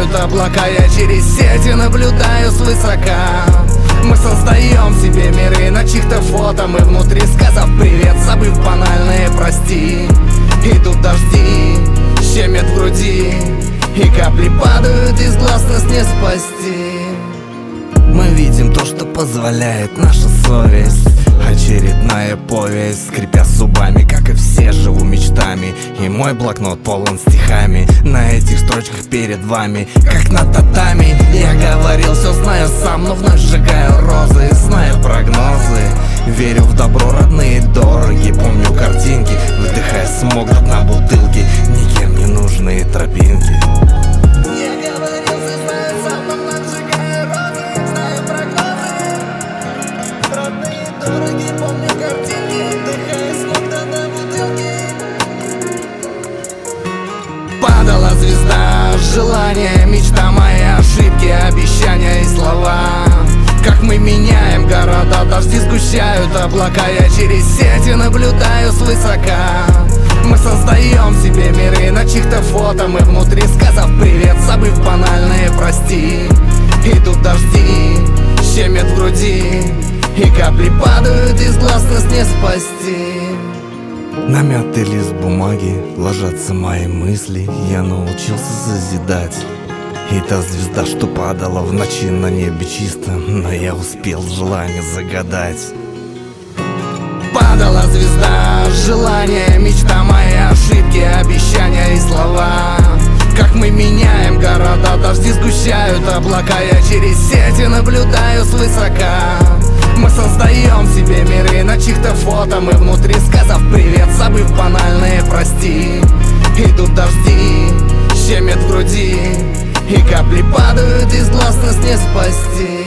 зустречают облака. Я через сети наблюдаю свысока. Мы создаем себе миры на чьих-то фото. Мы внутри, сказав привет, забыв банальные прости. Идут дожди, щемят в груди, и капли падают из глаз, нас не спасти. Мы видим то, что позволяет наша совесть. Очередная повесть, скрипя зубами, как и все, живу мечтами. И мой блокнот полон стихами. На этих строчках перед вами, как на татами. Я говорил, все знаю сам, но вновь сжигаю розы. Знаю прогнозы, верю в добро, родные дороги. Помню картинки, выдыхая смог до дна бутылки. Никем не нужные тропинки. Падала звезда, желание, мечта моя, ошибки, обещания и слова. Как мы меняем города, дожди сгущают облака. Я через сети наблюдаю свысока. Мы создаем себе миры на чьих-то фото. Мы внутри, сказав привет, забыв банальные прости. Идут дожди, щемят в груди, и капли падают из глаз, нас не спасти. На мятый лист бумаги ложатся мои мысли. Я научился созидать. И та звезда, что падала в ночи на небе чисто, но я успел желание загадать. Падала звезда, желание, мечта моя, ошибки, обещания и слова. Как мы меняем города, дожди сгущают облака. Я через сети наблюдаю свысока. Мы создаем себе миры на чьих-то фото. Мы внутри, сказав привет, забыв банальные прости. Идут дожди, щемят в груди, и капли падают из глаз, нас не спасти.